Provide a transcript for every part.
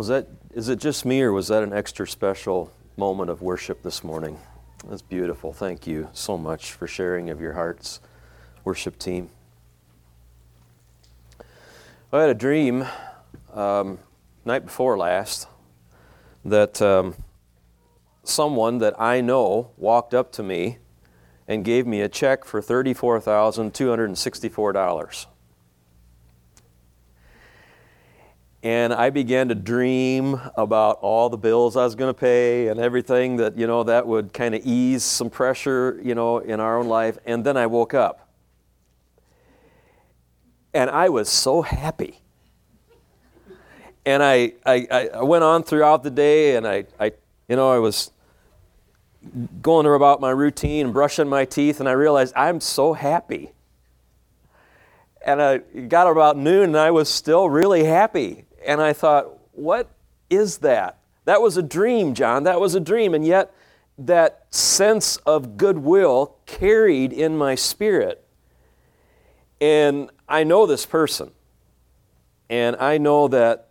Is it just me, or was that an extra special moment of worship this morning? That's beautiful. Thank you so much for sharing of your hearts, worship team. I had a dream night before last that someone that I know walked up to me and gave me a check for $34,264. And I began to dream about all the bills I was going to pay and everything that, that would kind of ease some pressure, in our own life. And then I woke up. And I was so happy. And I went on throughout the day, and I was going about my routine and brushing my teeth, and I realized I'm so happy. And I got about noon, and I was still really happy. And I thought, what is that? That was a dream, John. That was a dream. And yet, that sense of goodwill carried in my spirit. And I know this person. And I know that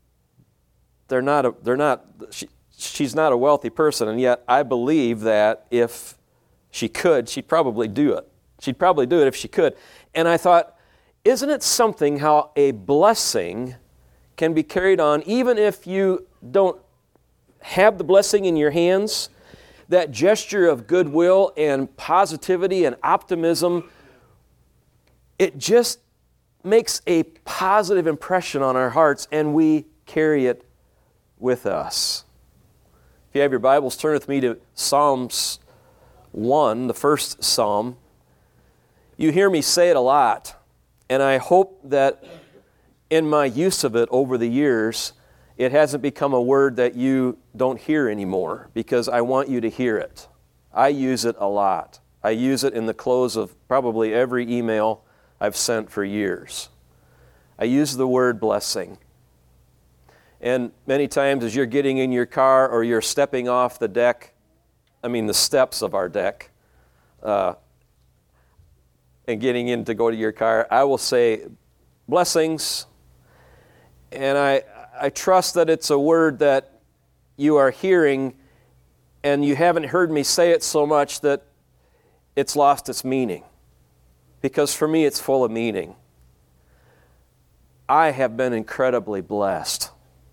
she's not a wealthy person. And yet, I believe that if she could, she'd probably do it. She'd probably do it if she could. And I thought, isn't it something how a blessing can be carried on even if you don't have the blessing in your hands? That gesture of goodwill and positivity and optimism, it just makes a positive impression on our hearts, and we carry it with us. If you have your Bibles, turn with me to Psalms 1, the first psalm. You hear me say it a lot, and I hope that in my use of it over the years, it hasn't become a word that you don't hear anymore, because I want you to hear it. I use it a lot. I use it in the close of probably every email I've sent for years. I use the word blessing. And many times as you're getting in your car or you're stepping off the steps of our deck, and getting in to go to your car, I will say blessings. And I trust that it's a word that you are hearing, and you haven't heard me say it so much that it's lost its meaning. Because for me, it's full of meaning. I have been incredibly blessed.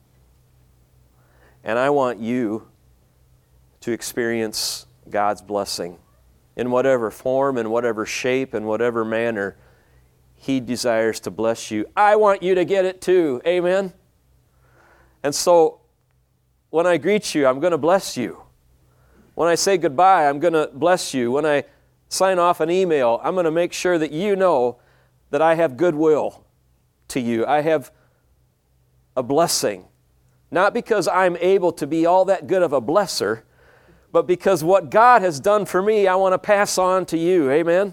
And I want you to experience God's blessing in whatever form, in whatever shape, in whatever manner He desires to bless you. I want you to get it too. Amen? And so, when I greet you, I'm going to bless you. When I say goodbye, I'm going to bless you. When I sign off an email, I'm going to make sure that you know that I have goodwill to you. I have a blessing. Not because I'm able to be all that good of a blesser, but because what God has done for me, I want to pass on to you. Amen?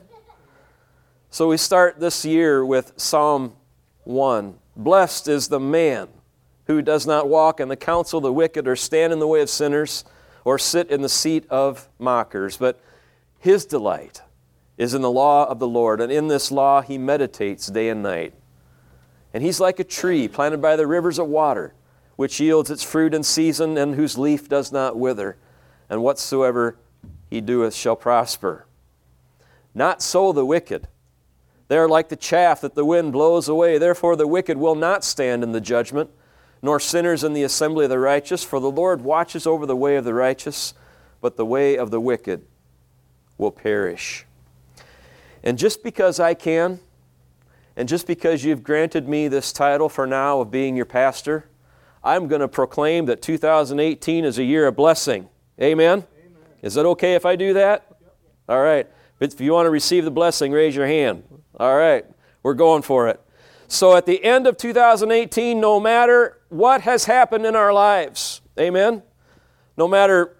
So we start this year with Psalm 1. Blessed is the man who does not walk in the counsel of the wicked, or stand in the way of sinners, or sit in the seat of mockers. But his delight is in the law of the Lord, and in this law he meditates day and night. And he's like a tree planted by the rivers of water, which yields its fruit in season, and whose leaf does not wither, and whatsoever he doeth shall prosper. Not so the wicked. They are like the chaff that the wind blows away. Therefore the wicked will not stand in the judgment, nor sinners in the assembly of the righteous. For the Lord watches over the way of the righteous, but the way of the wicked will perish. And just because I can, and just because you've granted me this title for now of being your pastor, I'm going to proclaim that 2018 is a year of blessing. Amen? Is it okay if I do that? All right. If you want to receive the blessing, raise your hand. All right. We're going for it. So at the end of 2018, no matter what has happened in our lives, amen? No matter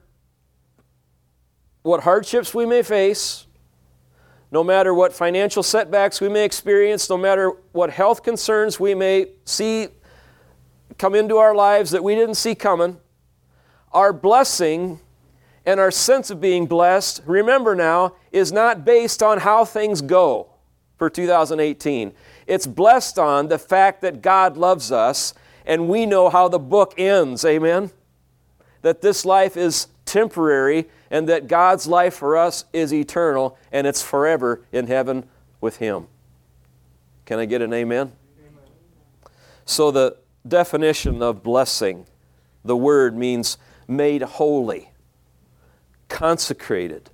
what hardships we may face, no matter what financial setbacks we may experience, no matter what health concerns we may see come into our lives that we didn't see coming, our blessing and our sense of being blessed, remember now, is not based on how things go for 2018. It's blessed on the fact that God loves us and we know how the book ends, amen? That this life is temporary and that God's life for us is eternal and it's forever in heaven with Him. Can I get an amen? Amen. So the definition of blessing, the word means made holy, consecrated.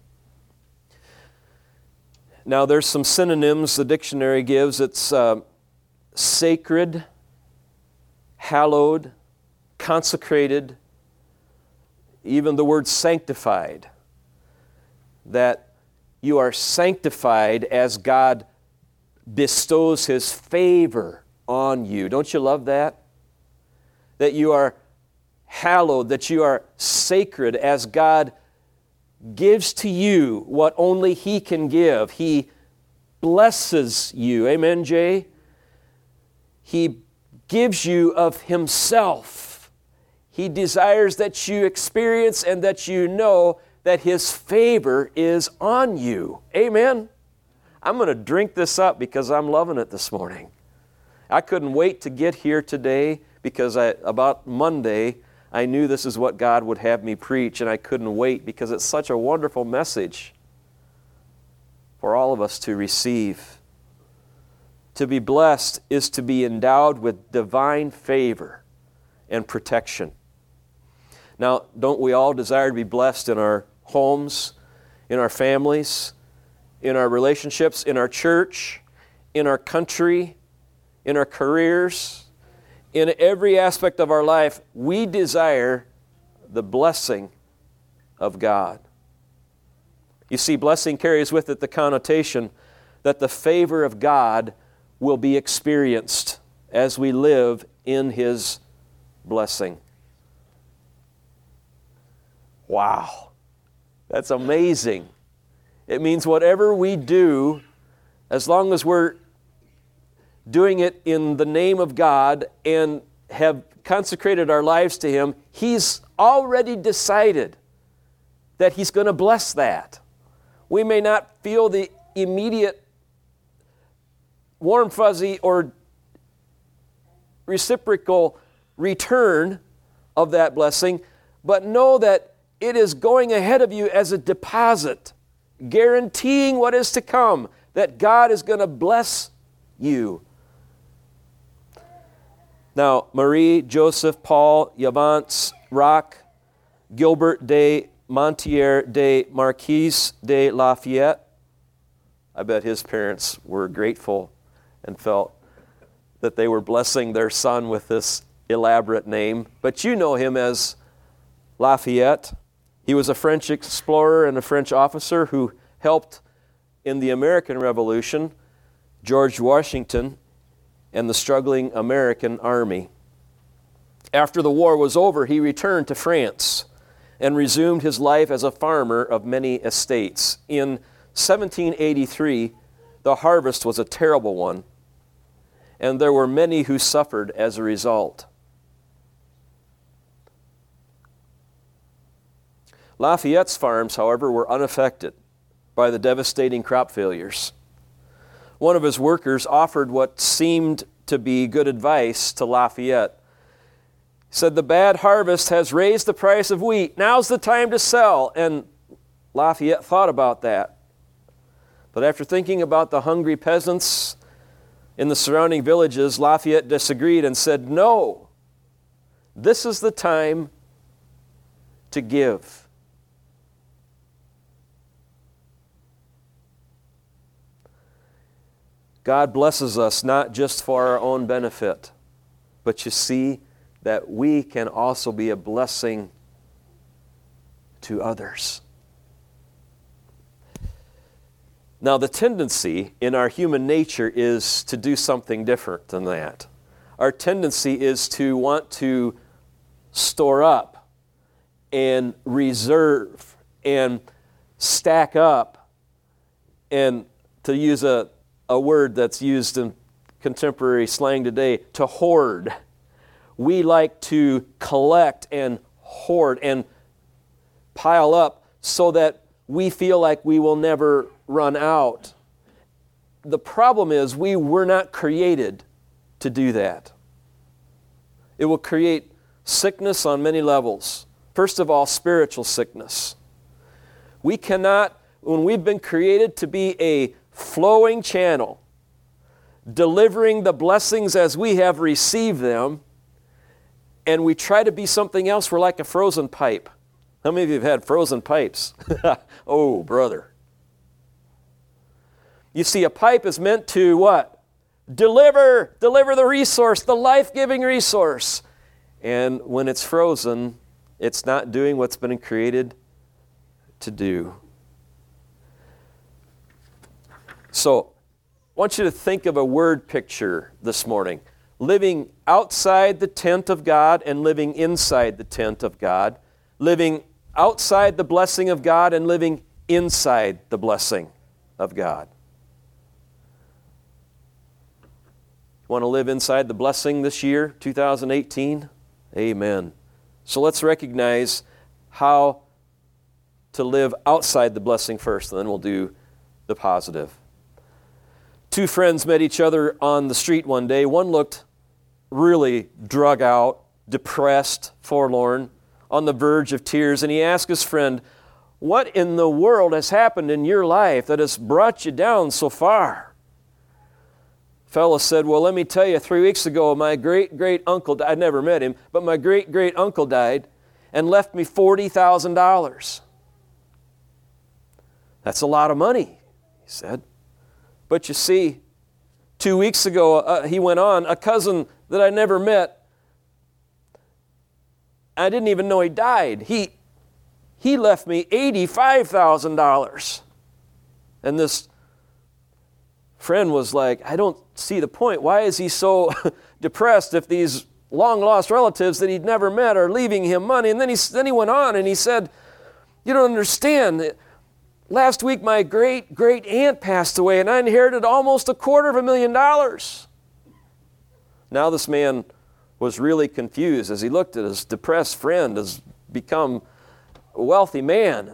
Now there's some synonyms the dictionary gives. It's sacred, hallowed, consecrated, even the word sanctified. That you are sanctified as God bestows His favor on you. Don't you love that? That you are hallowed, that you are sacred as God gives to you what only He can give. He blesses you. Amen, Jay? He gives you of Himself. He desires that you experience and that you know that His favor is on you. Amen? I'm going to drink this up because I'm loving it this morning. I couldn't wait to get here today because about Monday, I knew this is what God would have me preach, and I couldn't wait because it's such a wonderful message for all of us to receive. To be blessed is to be endowed with divine favor and protection. Now, don't we all desire to be blessed in our homes, in our families, in our relationships, in our church, in our country, in our careers, in every aspect of our life? We desire the blessing of God. You see, blessing carries with it the connotation that the favor of God will be experienced as we live in His blessing. Wow, that's amazing. It means whatever we do, as long as we're doing it in the name of God and have consecrated our lives to Him, He's already decided that He's going to bless that. We may not feel the immediate warm, fuzzy, or reciprocal return of that blessing, but know that it is going ahead of you as a deposit, guaranteeing what is to come, that God is going to bless you. Now, Marie, Joseph, Paul, Yvance, Rock, Gilbert de Montier de Marquise de Lafayette, I bet his parents were grateful and felt that they were blessing their son with this elaborate name. But you know him as Lafayette. He was a French explorer and a French officer who helped in the American Revolution George Washington and the struggling American army. After the war was over, he returned to France and resumed his life as a farmer of many estates. In 1783, the harvest was a terrible one, and there were many who suffered as a result. Lafayette's farms, however, were unaffected by the devastating crop failures. One of his workers offered what seemed to be good advice to Lafayette. He said, "The bad harvest has raised the price of wheat. Now's the time to sell." And Lafayette thought about that. But after thinking about the hungry peasants in the surrounding villages, Lafayette disagreed and said, "No, this is the time to give." God blesses us not just for our own benefit, but you see that we can also be a blessing to others. Now, the tendency in our human nature is to do something different than that. Our tendency is to want to store up and reserve and stack up, and to use a word that's used in contemporary slang today, to hoard. We like to collect and hoard and pile up so that we feel like we will never run out. The problem is we were not created to do that. It will create sickness on many levels. First of all, spiritual sickness. We cannot, when we've been created to be a flowing channel, delivering the blessings as we have received them, and we try to be something else, we're like a frozen pipe. How many of you have had frozen pipes? Oh, brother. You see, a pipe is meant to what? Deliver the resource, the life-giving resource. And when it's frozen, it's not doing what's been created to do. So, I want you to think of a word picture this morning. Living outside the tent of God and living inside the tent of God. Living outside the blessing of God and living inside the blessing of God. Want to live inside the blessing this year, 2018? Amen. So let's recognize how to live outside the blessing first, and then we'll do the positive. Two friends met each other on the street one day. One looked really drug out, depressed, forlorn, on the verge of tears, and he asked his friend, "What in the world has happened in your life that has brought you down so far?" Fellow said, "Well, let me tell you, 3 weeks ago, my great-great-uncle, I'd never met him, but my great-great-uncle died and left me $40,000. That's a lot of money," he said. "But you see, 2 weeks ago," he went on, "a cousin that I never met, I didn't even know he died. He left me $85,000. And this friend was like, "I don't see the point. Why is he so depressed if these long-lost relatives that he'd never met are leaving him money?" And then he went on and he said, "You don't understand. Last week my great-great-aunt passed away and I inherited almost $250,000. Now this man was really confused as he looked at his depressed friend as become a wealthy man.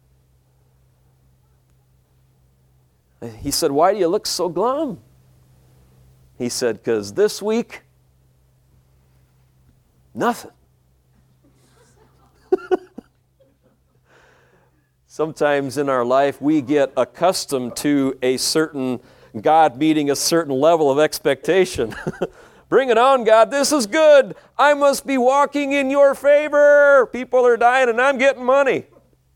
He said, "Why do you look so glum?" He said, "Because this week, nothing." Sometimes in our life, we get accustomed to a certain God meeting a certain level of expectation. Bring it on, God. This is good. I must be walking in your favor. People are dying and I'm getting money.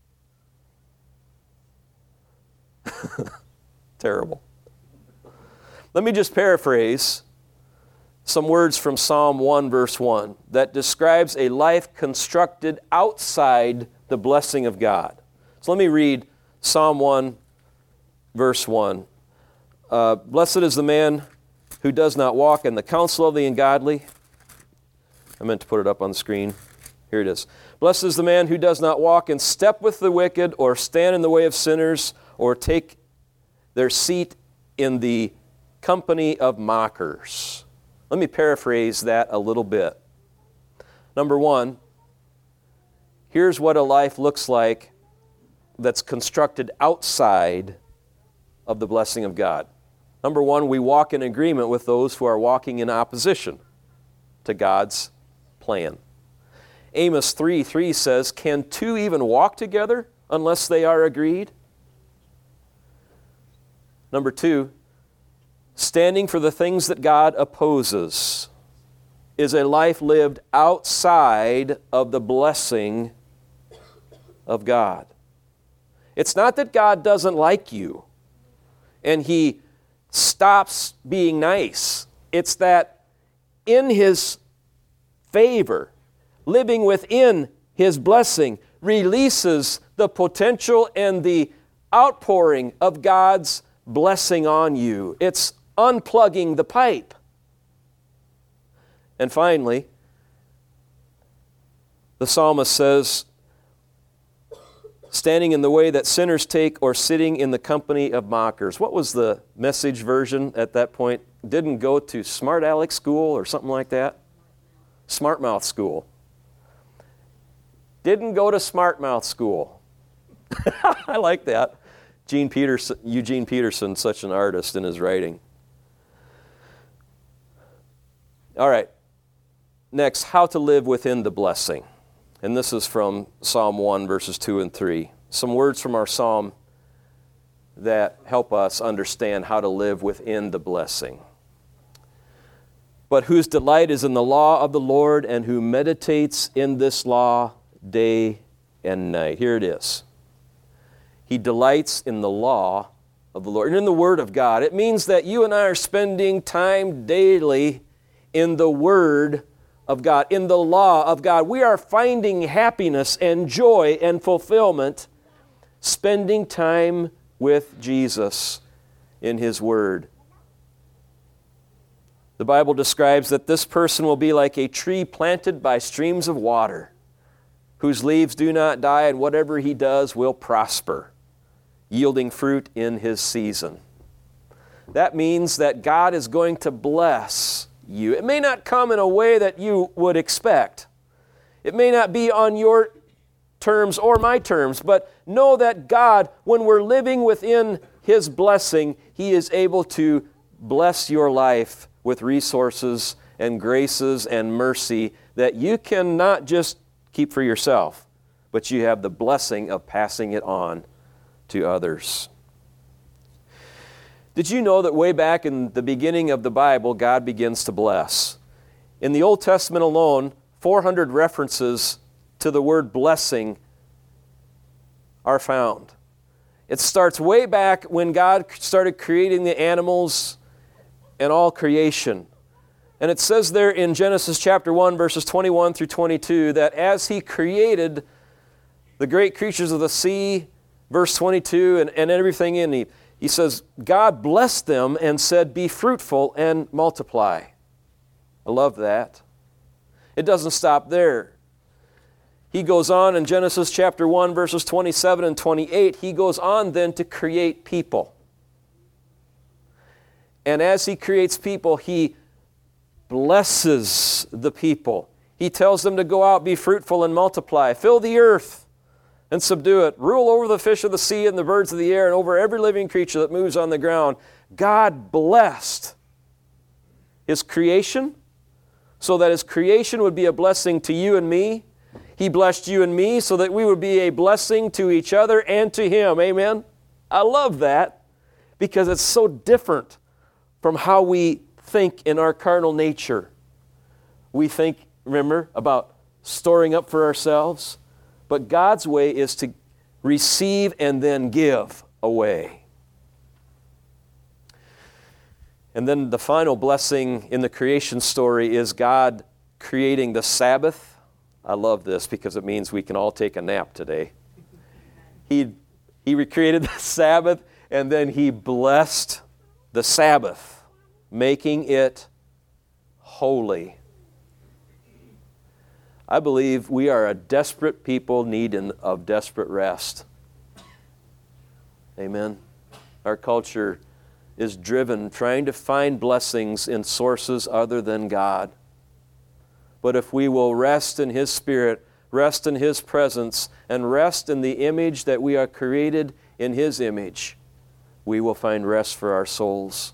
Terrible. Let me just paraphrase some words from Psalm 1, verse 1 that describes a life constructed outside the blessing of God. So let me read Psalm 1, verse 1. "Blessed is the man who does not walk in the counsel of the ungodly." I meant to put it up on the screen. Here it is. "Blessed is the man who does not walk in step with the wicked, or stand in the way of sinners, or take their seat in the company of mockers." Let me paraphrase that a little bit. Number one, here's what a life looks like that's constructed outside of the blessing of God. Number one, we walk in agreement with those who are walking in opposition to God's plan. Amos 3:3 says, "Can two even walk together unless they are agreed?" Number two, standing for the things that God opposes is a life lived outside of the blessing of God. It's not that God doesn't like you and He stops being nice. It's that in His favor, living within His blessing, releases the potential and the outpouring of God's blessing on you. It's unplugging the pipe. And finally, the psalmist says, "Standing in the way that sinners take, or sitting in the company of mockers." What was the Message version at that point? Didn't go to Smart Aleck School or something like that? Smart Mouth School. Didn't go to Smart Mouth School. I like that. Eugene Peterson, such an artist in his writing. All right. next, how to live within the blessing. And this is from Psalm 1, verses 2 and 3. Some words from our psalm that help us understand how to live within the blessing. But whose delight is in the law of the Lord, and who meditates in this law day and night. Here it is. He delights in the law of the Lord, and in the Word of God. It means that you and I are spending time daily in the Word of God, in the law of God. We are finding happiness and joy and fulfillment spending time with Jesus in His Word. The Bible describes that this person will be like a tree planted by streams of water, whose leaves do not die, and whatever he does will prosper, yielding fruit in his season. That means that God is going to bless you. It may not come in a way that you would expect. It may not be on your terms or my terms, but know that God, when we're living within His blessing, He is able to bless your life with resources and graces and mercy that you can not just keep for yourself, but you have the blessing of passing it on to others. Did you know that way back in the beginning of the Bible, God begins to bless? In the Old Testament alone, 400 references to the word blessing are found. It starts way back when God started creating the animals and all creation. And it says there in Genesis chapter 1, verses 21 through 22, that as He created the great creatures of the sea, verse 22, and everything in it, He says, God blessed them and said, be fruitful and multiply. I love that. It doesn't stop there. He goes on in Genesis chapter 1, verses 27 and 28, He goes on then to create people. And as He creates people, He blesses the people. He tells them to go out, be fruitful and multiply, fill the earth and subdue it, rule over the fish of the sea and the birds of the air and over every living creature that moves on the ground. God blessed His creation so that His creation would be a blessing to you and me. He blessed you and me so that we would be a blessing to each other and to Him. Amen? I love that because it's so different from how we think in our carnal nature. We think, remember, about storing up for ourselves. But God's way is to receive and then give away. And then the final blessing in the creation story is God creating the Sabbath. I love this because it means we can all take a nap today. He recreated the Sabbath, and then He blessed the Sabbath, making it holy. I believe we are a desperate people needing of desperate rest. Amen. Our culture is driven trying to find blessings in sources other than God. But if we will rest in His Spirit, rest in His presence, and rest in the image that we are created in His image, we will find rest for our souls.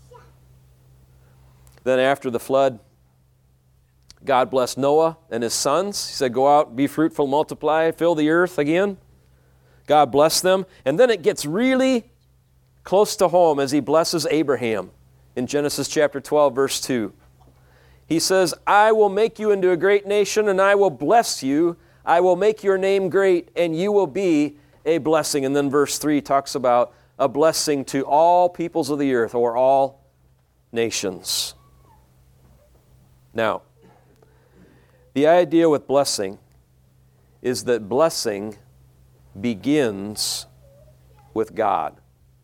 Then after the flood, God blessed Noah and his sons. He said, go out, be fruitful, multiply, fill the earth again. God blessed them. And then it gets really close to home as He blesses Abraham in Genesis chapter 12, verse 2. He says, I will make you into a great nation, and I will bless you. I will make your name great, and you will be a blessing. And then verse 3 talks about a blessing to all peoples of the earth, or all nations. Now, the idea with blessing is that blessing begins with God.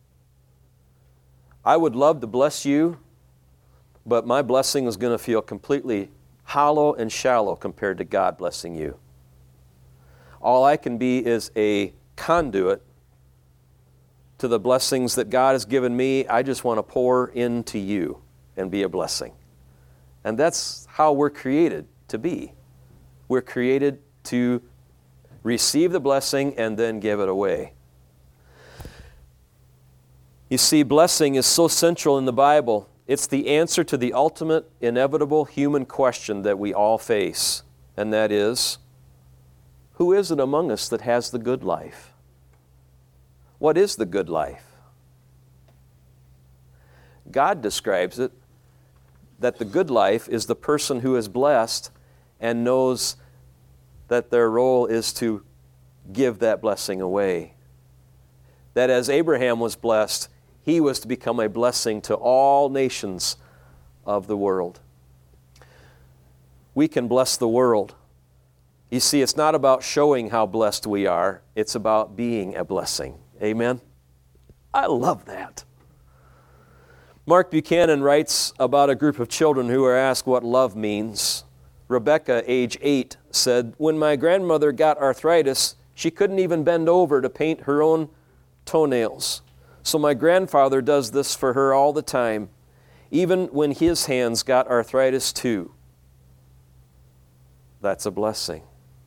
I would love to bless you, but my blessing is going to feel completely hollow and shallow compared to God blessing you. All I can be is a conduit to the blessings that God has given me. I just want to pour into you and be a blessing. And that's how we're created to be. We're created to receive the blessing and then give it away. You see, blessing is so central in the Bible. It's the answer to the ultimate, inevitable human question that we all face, and that is, who is it among us that has the good life? What is the good life? God describes it that the good life is the person who is blessed and knows that their role is to give that blessing away. That as Abraham was blessed, he was to become a blessing to all nations of the world. We can bless the world. You see, it's not about showing how blessed we are. It's about being a blessing. Amen? I love that. Mark Buchanan writes about a group of children who are asked what love means. Rebecca, age 8, said, "When my grandmother got arthritis, she couldn't even bend over to paint her own toenails. So my grandfather does this for her all the time, even when his hands got arthritis too." That's a blessing.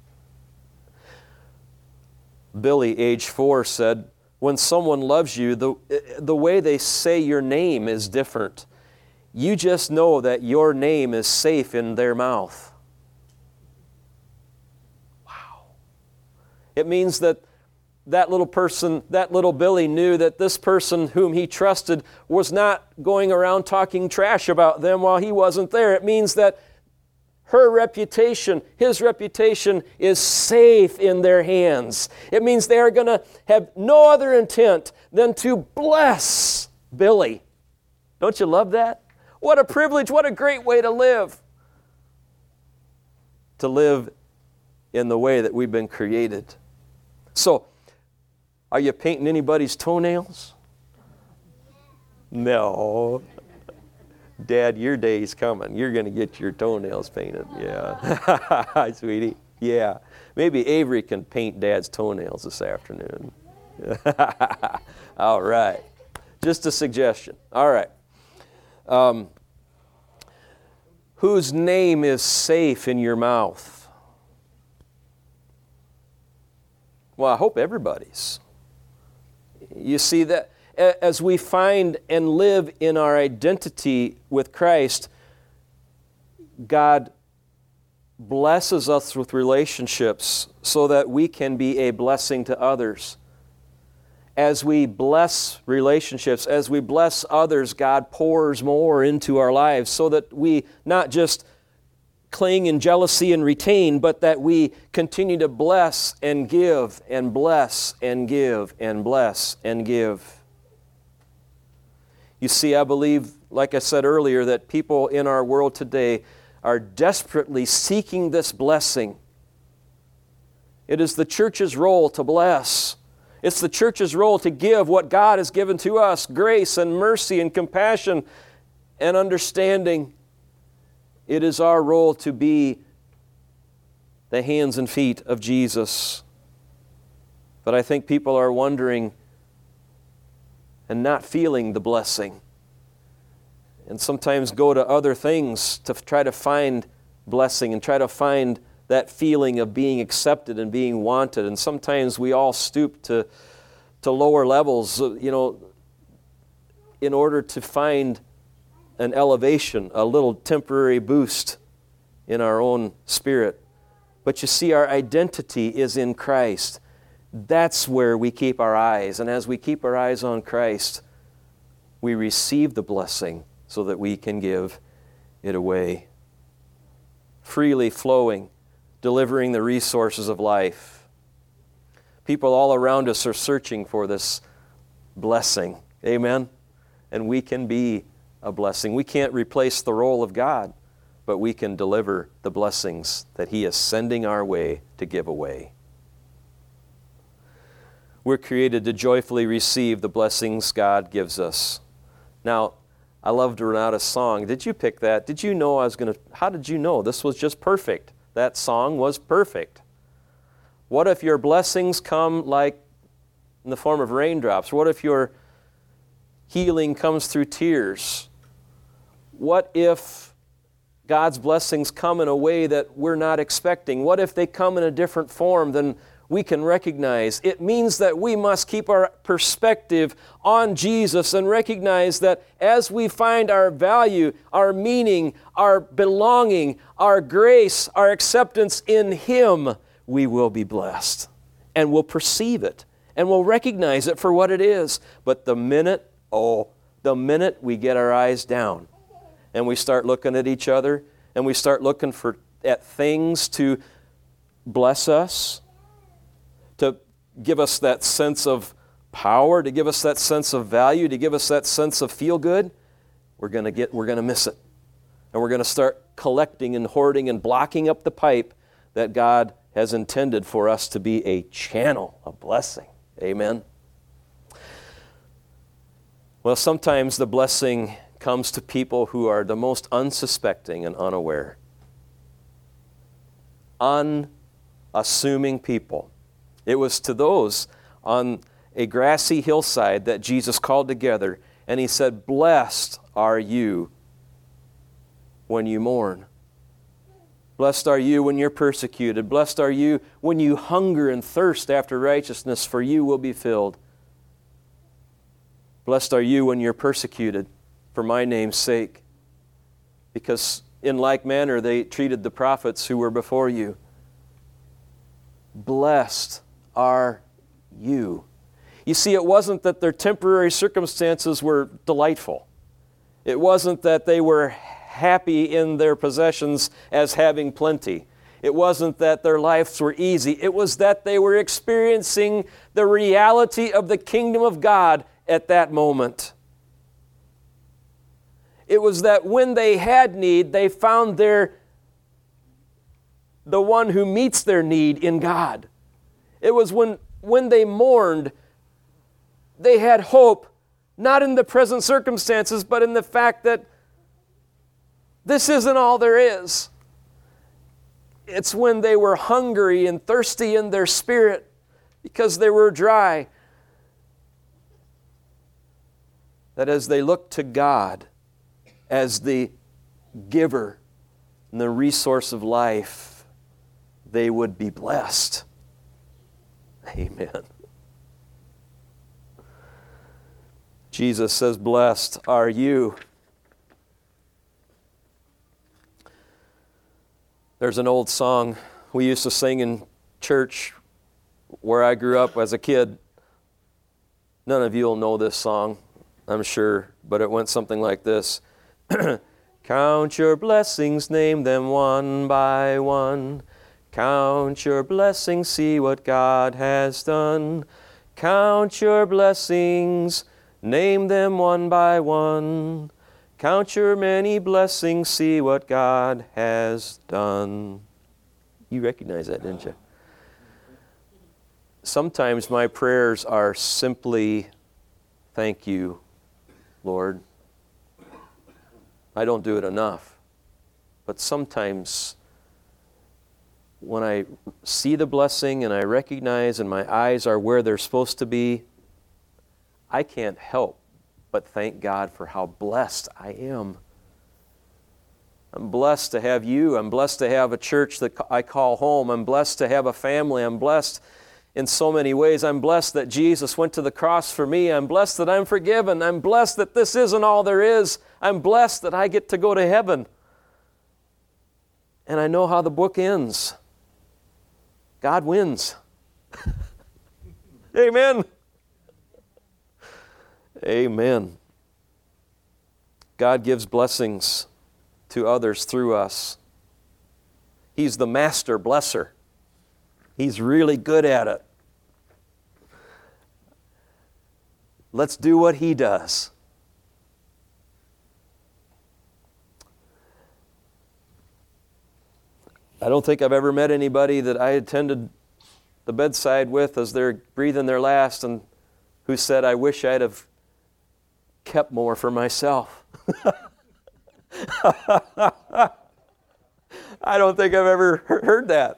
Billy, age 4, said, "When someone loves you, the way they say your name is different. You just know that your name is safe in their mouth." Wow. It means that little person, that little Billy knew that this person whom he trusted was not going around talking trash about them while he wasn't there. It means that her reputation, his reputation, is safe in their hands. It means they are going to have no other intent than to bless Billy. Don't you love that? What a privilege, what a great way to live. To live in the way that we've been created. So, are you painting anybody's toenails? No. Dad, your day's coming. You're going to get your toenails painted. Yeah. Hi, sweetie. Yeah. Maybe Avery can paint Dad's toenails this afternoon. All right. Just a suggestion. All right. Whose name is safe in your mouth? Well, I hope everybody's. You see that as we find and live in our identity with Christ, God blesses us with relationships so that we can be a blessing to others. As we bless relationships, as we bless others, God pours more into our lives so that we not just cling in jealousy and retain, but that we continue to bless and give and bless and give and bless and give. You see, I believe, like I said earlier, that people in our world today are desperately seeking this blessing. It is the church's role to bless. It's the church's role to give what God has given to us, grace and mercy and compassion and understanding. It is our role to be the hands and feet of Jesus. But I think people are wondering and not feeling the blessing. And sometimes go to other things to try to find blessing and try to find that feeling of being accepted and being wanted. And sometimes we all stoop to lower levels, in order to find an elevation, a little temporary boost in our own spirit. But you see, our identity is in Christ. That's where we keep our eyes. And as we keep our eyes on Christ, we receive the blessing so that we can give it away. Freely flowing, delivering the resources of life. People all around us are searching for this blessing. Amen? And we can be a blessing. We can't replace the role of God, but we can deliver the blessings that He is sending our way to give away. We're created to joyfully receive the blessings God gives us. Now, I love Renata's song. Did you pick that? Did you know how did you know? This was just perfect. That song was perfect. What if your blessings come like in the form of raindrops? What if your healing comes through tears? What if God's blessings come in a way that we're not expecting? What if they come in a different form than we can recognize. It means that we must keep our perspective on Jesus and recognize that as we find our value, our meaning, our belonging, our grace, our acceptance in Him, we will be blessed. And we'll perceive it. And we'll recognize it for what it is. But the minute we get our eyes down and we start looking at each other and we start looking at things to bless us, to give us that sense of power, to give us that sense of value, to give us that sense of feel good, we're going to miss it. And we're going to start collecting and hoarding and blocking up the pipe that God has intended for us to be a channel of blessing. Amen. Well, sometimes the blessing comes to people who are the most unsuspecting and unaware. Unassuming people. It was to those on a grassy hillside that Jesus called together, and He said, "Blessed are you when you mourn. Blessed are you when you're persecuted. Blessed are you when you hunger and thirst after righteousness, for you will be filled. Blessed are you when you're persecuted for my name's sake, because in like manner they treated the prophets who were before you. Blessed are you." You see, it wasn't that their temporary circumstances were delightful. It wasn't that they were happy in their possessions as having plenty. It wasn't that their lives were easy. It was that they were experiencing the reality of the kingdom of God at that moment. It was that when they had need, they found the one who meets their need in God. It was when they mourned, they had hope, not in the present circumstances, but in the fact that this isn't all there is. It's when they were hungry and thirsty in their spirit because they were dry, that as they looked to God as the giver and the resource of life, they would be blessed. Amen. Jesus says, "Blessed are you." There's an old song we used to sing in church where I grew up as a kid. None of you will know this song, I'm sure, but it went something like this. Count your blessings, name them one by one. Count your blessings, see what God has done. Count your blessings, name them one by one. Count your many blessings, see what God has done. You recognize that, didn't you? Sometimes my prayers are simply, "Thank you, Lord." I don't do it enough. But sometimes when I see the blessing and I recognize and my eyes are where they're supposed to be, I can't help but thank God for how blessed I am. I'm blessed to have you. I'm blessed to have a church that I call home. I'm blessed to have a family. I'm blessed in so many ways. I'm blessed that Jesus went to the cross for me. I'm blessed that I'm forgiven. I'm blessed that this isn't all there is. I'm blessed that I get to go to heaven. And I know how the book ends. God wins. Amen. Amen. God gives blessings to others through us. He's the master blesser. He's really good at it. Let's do what He does. I don't think I've ever met anybody that I attended the bedside with as they're breathing their last and who said, "I wish I'd have kept more for myself." I don't think I've ever heard that.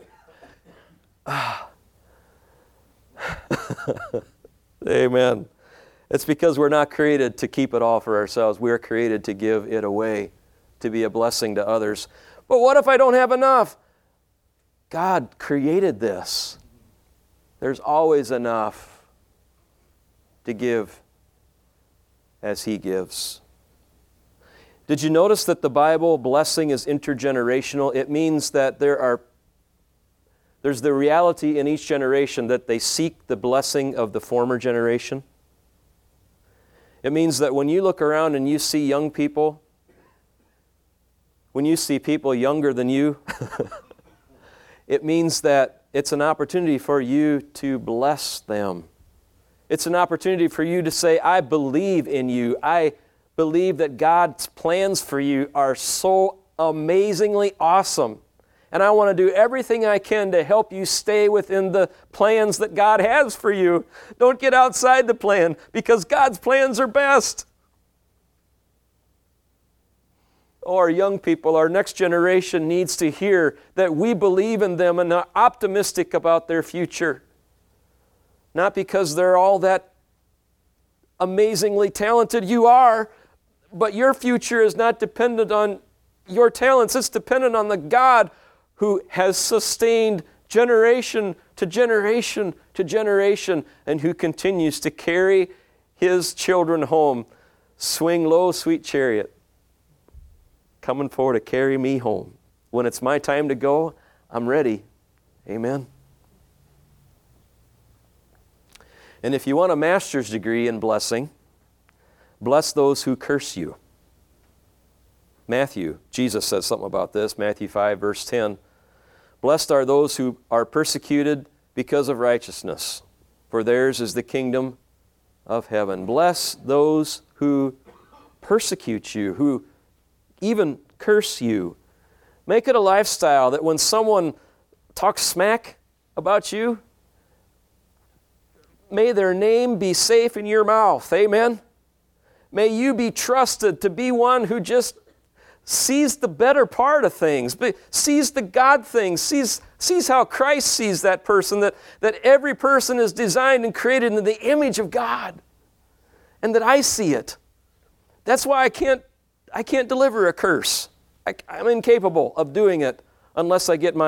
Amen. It's because we're not created to keep it all for ourselves. We are created to give it away, to be a blessing to others. But what if I don't have enough? God created this. There's always enough to give as He gives. Did you notice that the Bible blessing is intergenerational? It means that there's the reality in each generation that they seek the blessing of the former generation. It means that when you look around and you see young people, when you see people younger than you, it means that it's an opportunity for you to bless them. It's an opportunity for you to say, I believe in you. I believe that God's plans for you are so amazingly awesome. And I want to do everything I can to help you stay within the plans that God has for you. Don't get outside the plan, because God's plans are best. Oh, our young people, our next generation needs to hear that we believe in them and are optimistic about their future. Not because they're all that amazingly talented. You are, but your future is not dependent on your talents. It's dependent on the God who has sustained generation to generation to generation, and who continues to carry His children home. Swing low, sweet chariot, coming forward to carry me home. When it's my time to go, I'm ready. Amen. And if you want a master's degree in blessing, bless those who curse you. Jesus says something about this, Matthew 5, verse 10. Blessed are those who are persecuted because of righteousness, for theirs is the kingdom of heaven. Bless those who persecute you, who even curse you. Make it a lifestyle that when someone talks smack about you, may their name be safe in your mouth. Amen? May you be trusted to be one who just sees the better part of things, sees the God thing, sees how Christ sees that person, that every person is designed and created in the image of God, and that I see it. That's why I can't deliver a curse. I'm incapable of doing it unless I get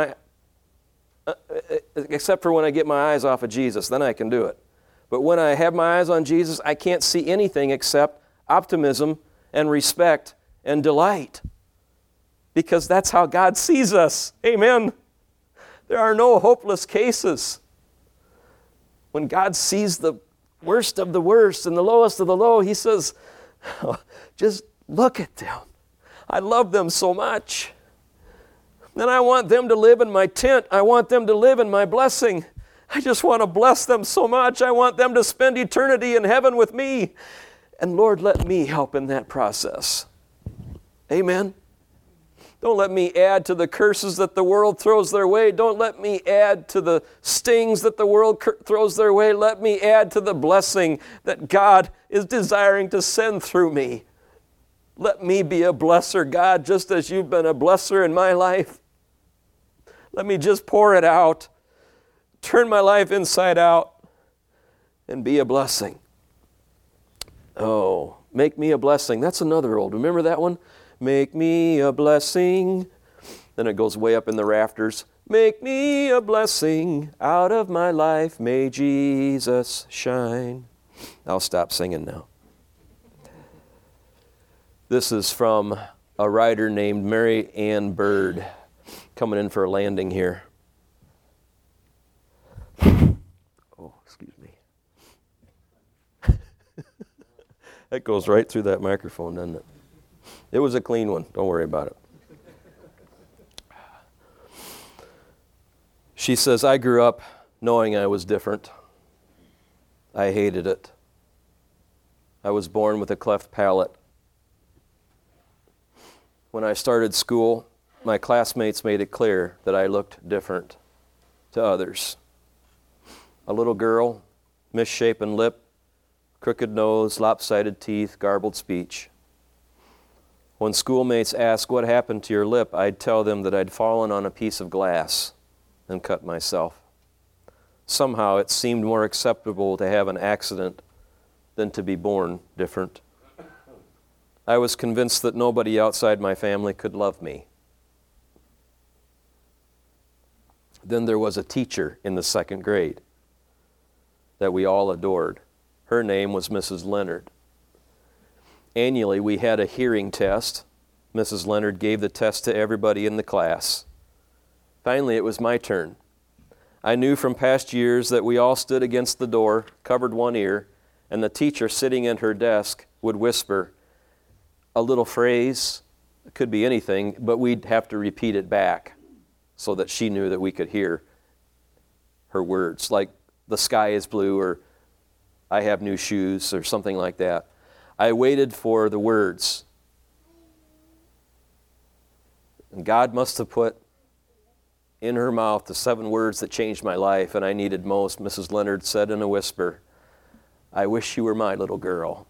except for when I get my eyes off of Jesus, then I can do it. But when I have my eyes on Jesus, I can't see anything except optimism and respect and delight, because that's how God sees us. Amen. There are no hopeless cases. When God sees the worst of the worst and the lowest of the low, He says, oh, just look at them. I love them so much. And I want them to live in my tent. I want them to live in my blessing. I just want to bless them so much. I want them to spend eternity in heaven with me. And Lord, let me help in that process. Amen. Don't let me add to the curses that the world throws their way. Don't let me add to the stings that the world throws their way. Let me add to the blessing that God is desiring to send through me. Let me be a blesser, God, just as you've been a blesser in my life. Let me just pour it out, turn my life inside out, and be a blessing. Oh, make me a blessing. That's another old. Remember that one? Make me a blessing. Then it goes way up in the rafters. Make me a blessing. Out of my life may Jesus shine. I'll stop singing now. This is from a writer named Mary Ann Bird, coming in for a landing here. Oh, excuse me. That goes right through that microphone, doesn't it? It was a clean one. Don't worry about it. She says, I grew up knowing I was different. I hated it. I was born with a cleft palate. When I started school, my classmates made it clear that I looked different to others. A little girl, misshapen lip, crooked nose, lopsided teeth, garbled speech. When schoolmates asked what happened to your lip, I'd tell them that I'd fallen on a piece of glass and cut myself. Somehow it seemed more acceptable to have an accident than to be born different. I was convinced that nobody outside my family could love me. Then there was a teacher in the second grade that we all adored. Her name was Mrs. Leonard. Annually, we had a hearing test. Mrs. Leonard gave the test to everybody in the class. Finally, it was my turn. I knew from past years that we all stood against the door, covered one ear, and the teacher sitting at her desk would whisper a little phrase. It could be anything, but we'd have to repeat it back so that she knew that we could hear her words, like the sky is blue or I have new shoes or something like that. I waited for the words. And God must have put in her mouth the 7 words that changed my life and I needed most. Mrs. Leonard said in a whisper, "I wish you were my little girl."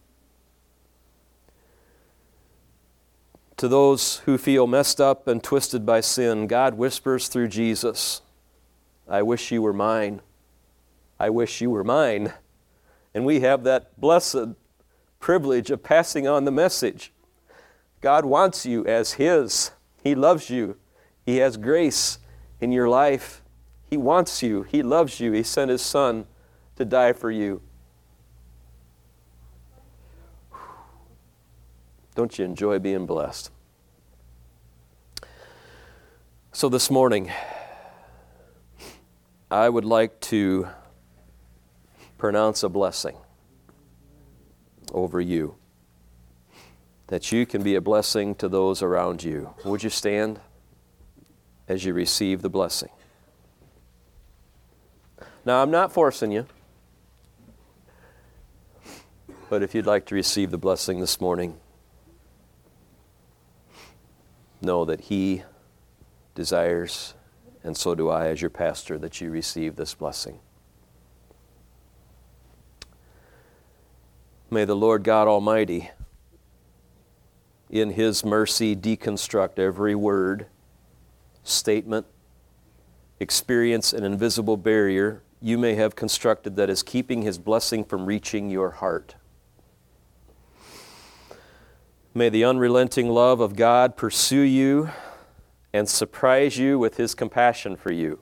To those who feel messed up and twisted by sin, God whispers through Jesus, "I wish you were mine. I wish you were mine." And we have that blessed privilege of passing on the message. God wants you as His. He loves you. He has grace in your life. He wants you. He loves you. He sent His Son to die for you. Don't you enjoy being blessed? So this morning, I would like to pronounce a blessing over you, that you can be a blessing to those around you. Would you stand as you receive the blessing? Now, I'm not forcing you, but if you'd like to receive the blessing this morning, know that He desires, and so do I as your pastor, that you receive this blessing. May the Lord God Almighty, in His mercy, deconstruct every word, statement, experience, and invisible barrier you may have constructed that is keeping His blessing from reaching your heart. May the unrelenting love of God pursue you and surprise you with His compassion for you.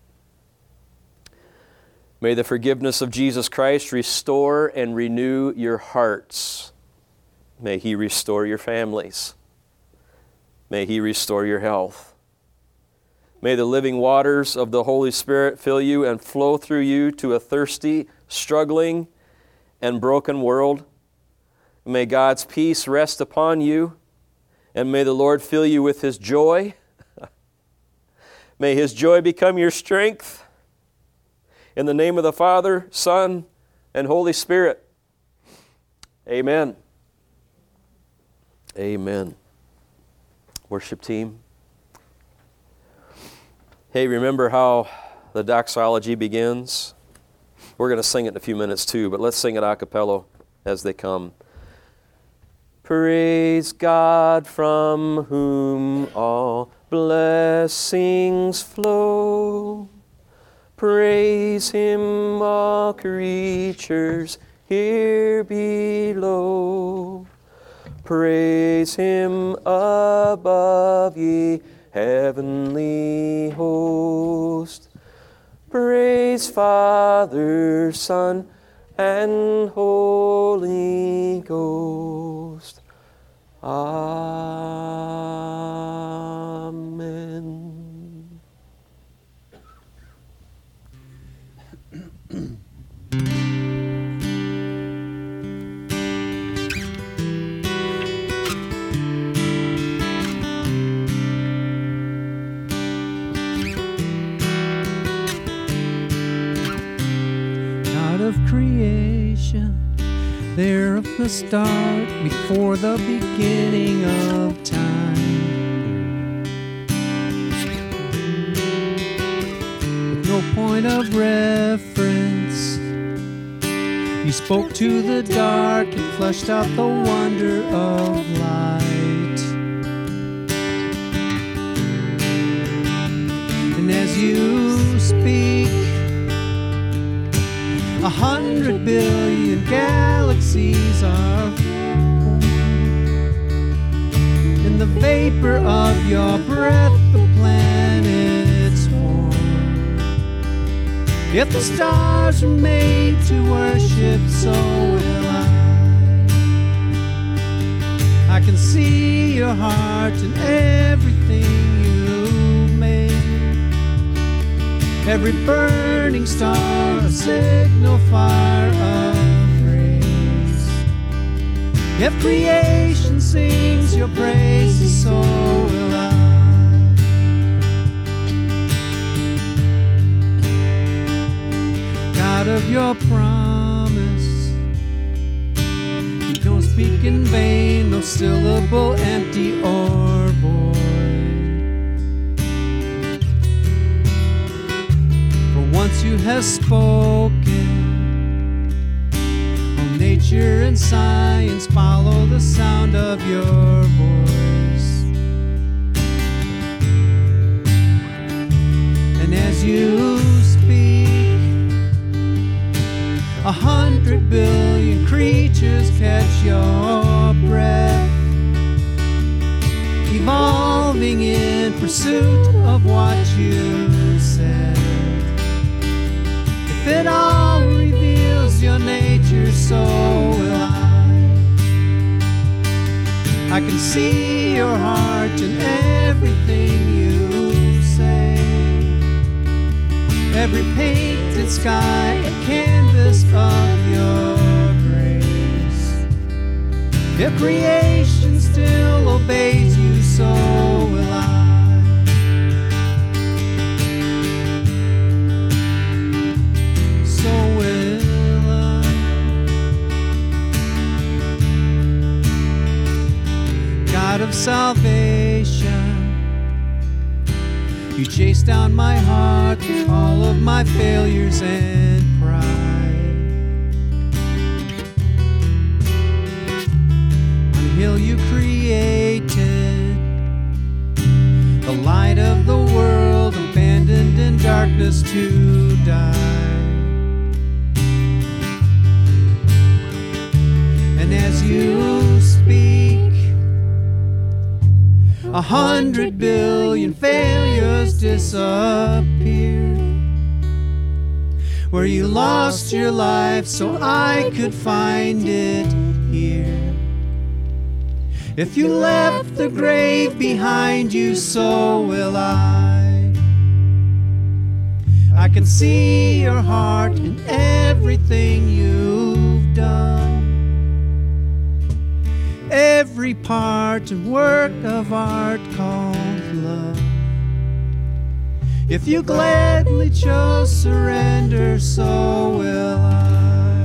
May the forgiveness of Jesus Christ restore and renew your hearts. May He restore your families. May He restore your health. May the living waters of the Holy Spirit fill you and flow through you to a thirsty, struggling, and broken world. May God's peace rest upon you, and may the Lord fill you with His joy. May His joy become your strength. In the name of the Father, Son, and Holy Spirit. Amen. Amen. Worship team. Hey, remember how the doxology begins? We're going to sing it in a few minutes too, but let's sing it a cappella as they come. Praise God from whom all blessings flow. Praise Him, all creatures here below. Praise Him above, ye heavenly host. Praise Father, Son, and Holy Ghost. Amen. Of creation, there of the start, before the beginning of time, with no point of reference, you spoke to the dark and fleshed out the wonder of light. And as you speak, 100 billion galaxies are formed. In the vapor of your breath, the planets form. If the stars are made to to worship, so will I can see your heart in everything you've made. Every burning star, a signal fire of grace. If creation sings your praises, so will I. God of your promise, you don't speak in vain, no syllable empty or void. For once you have spoken, all nature and science follow the sound of your voice. And as you speak, 100 billion creatures catch your breath, evolving in pursuit of what you said. If it all reveals your nature, so will I can see your heart in everything you say. Every painted sky, a canvas of your grace. If creation still obeys you, so will I. So will I. God of salvation, you chase down my heart with all of my failures and pride. On a hill you created, the light of the world, abandoned in darkness to die. And as you speak, 100 billion failures disappear. Where you lost your life so I could find it here. If you left the grave behind you, so will I. I can see your heart in everything you've done. Every part and work of art called love. If you gladly chose surrender, so will I.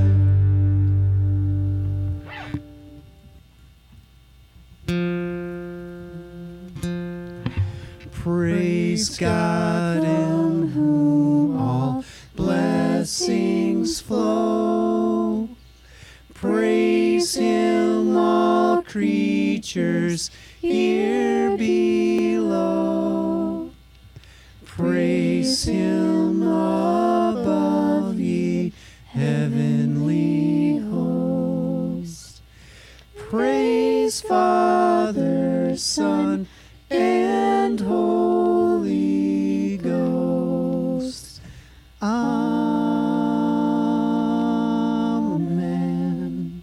Praise God in whom all blessings flow. Praise Him, all creatures here below. Praise Him above, ye heavenly hosts. Praise Father, Son, and Holy Ghost. Amen.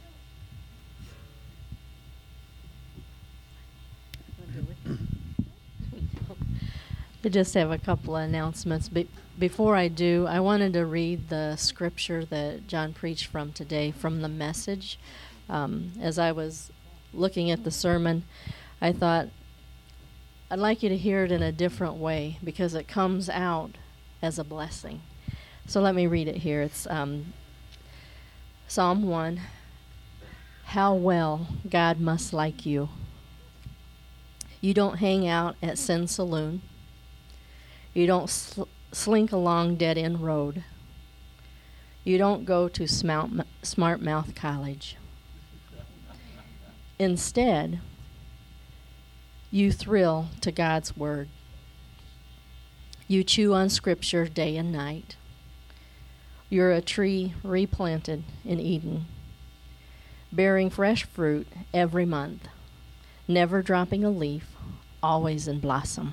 I just have a couple of announcements. Before I do, I wanted to read the scripture that John preached from today from the Message. As I was looking at the sermon, I thought, I'd like you to hear it in a different way because it comes out as a blessing. So let me read it here. It's Psalm 1. How well God must like you. You don't hang out at Sin Saloon. You don't slink along dead-end road. You don't go to Smart Mouth College. Instead, you thrill to God's Word. You chew on Scripture day and night. You're a tree replanted in Eden, bearing fresh fruit every month, never dropping a leaf, always in blossom.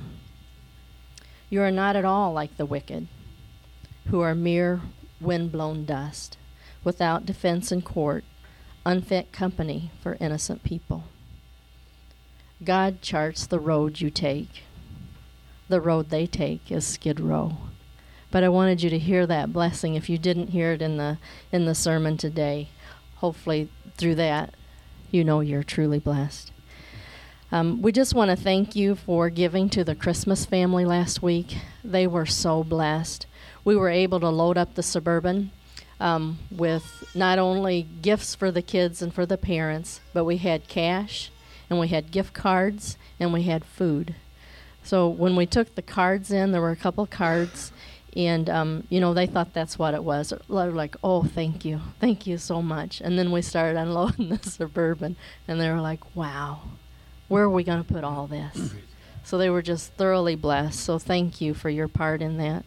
You are not at all like the wicked, who are mere wind-blown dust, without defense in court, unfit company for innocent people. God charts the road you take. The road they take is Skid Row. But I wanted you to hear that blessing. If you didn't hear it in the sermon today, hopefully through that, you know you're truly blessed. We just want to thank you for giving to the Christmas family last week. They were so blessed. We were able to load up the Suburban with not only gifts for the kids and for the parents, but we had cash, and we had gift cards, and we had food. So when we took the cards in, there were a couple cards, and, they thought that's what it was. They were like, oh, thank you so much. And then we started unloading the Suburban, and they were like, wow, where are we going to put all this? So they were just thoroughly blessed. So thank you for your part in that.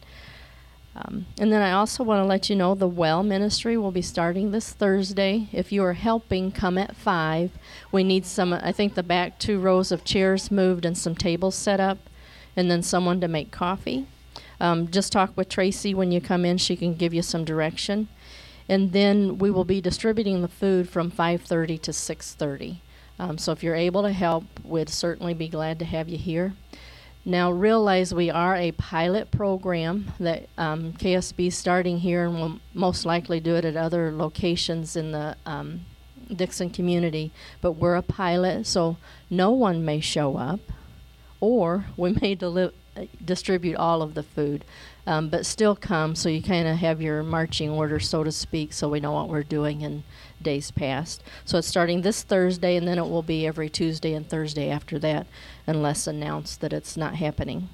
And then I also want to let you know the Well Ministry will be starting this Thursday. If you are helping, come at 5. We need I think the back 2 rows of chairs moved and some tables set up, and then someone to make coffee. Just talk with Tracy when you come in. She can give you some direction. And then we will be distributing the food from 5:30 to 6:30. So if you're able to help, we'd certainly be glad to have you here. Now realize we are a pilot program that KSB is starting here, and will most likely do it at other locations in the Dixon community. But we're a pilot, so no one may show up, or we may distribute all of the food. But still come, so you kind of have your marching orders, so to speak, so we know what we're doing in days past. So it's starting this Thursday, and then it will be every Tuesday and Thursday after that, unless announced that it's not happening.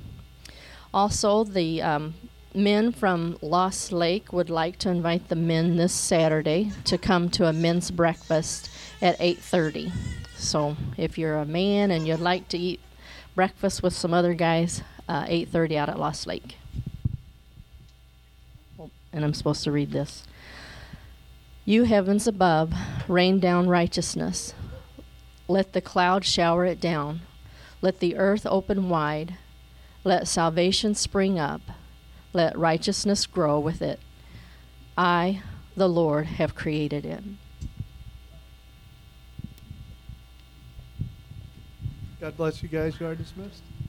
Also, the men from Lost Lake would like to invite the men this Saturday to come to a men's breakfast at 8:30. So if you're a man and you'd like to eat breakfast with some other guys, 8:30 out at Lost Lake. And I'm supposed to read this. You heavens above, rain down righteousness. Let the clouds shower it down. Let the earth open wide. Let salvation spring up. Let righteousness grow with it. I, the Lord, have created it. God bless you guys. You are dismissed.